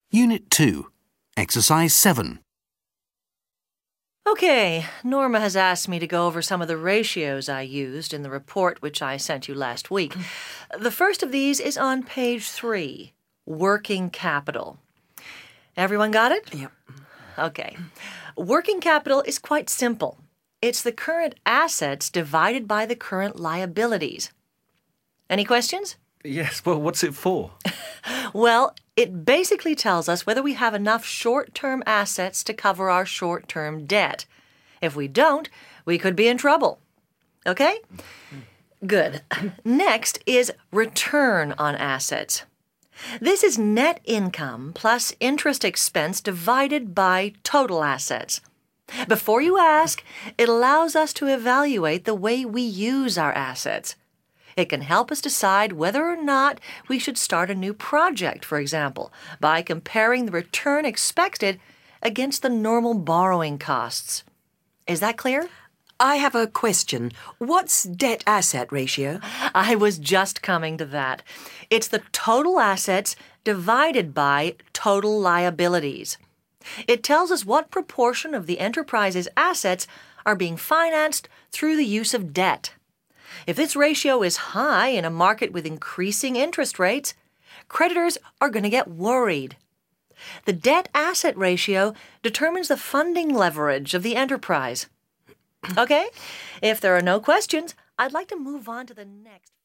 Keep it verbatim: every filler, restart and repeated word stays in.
Unit two, Exercise seven. Okay, Norma has asked me to go over some of the ratios I used in the report which I sent you last week. The first of these is on page three, working capital. Everyone got it? Yep. Okay. Working capital is quite simple. It's the current assets divided by the current liabilities. Any questions? Yes, well, what's it for? Well, it basically tells us whether we have enough short-term assets to cover our short-term debt. If we don't, we could be in trouble. Okay? Good. Next is return on assets. This is net income plus interest expense divided by total assets. Before you ask, it allows us to evaluate the way we use our assets. It can help us decide whether or not we should start a new project, for example, by comparing the return expected against the normal borrowing costs. Is that clear? I have a question. What's debt-asset ratio? I was just coming to that. It's the total assets divided by total liabilities. It tells us what proportion of the enterprise's assets are being financed through the use of debt. If this ratio is high in a market with increasing interest rates, creditors are going to get worried. The debt-asset ratio determines the funding leverage of the enterprise. Okay? If there are no questions, I'd like to move on to the next